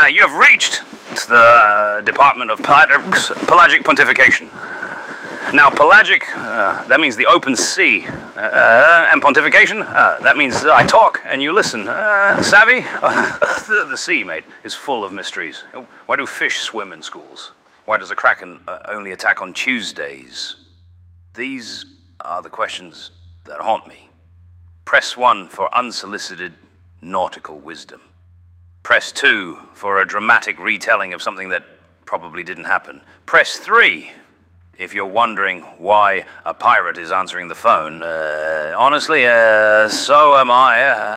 You have reached the Department of Pelagic Pontification. Now, pelagic, that means the open sea, and pontification, that means I talk and you listen. Savvy? The sea, mate, is full of mysteries. Why do fish swim in schools? Why does a kraken only attack on Tuesdays? These are the questions that haunt me. Press 1 for unsolicited nautical wisdom. Press 2 for a dramatic retelling of something that probably didn't happen. Press 3 if you're wondering why a pirate is answering the phone. Honestly, so am I.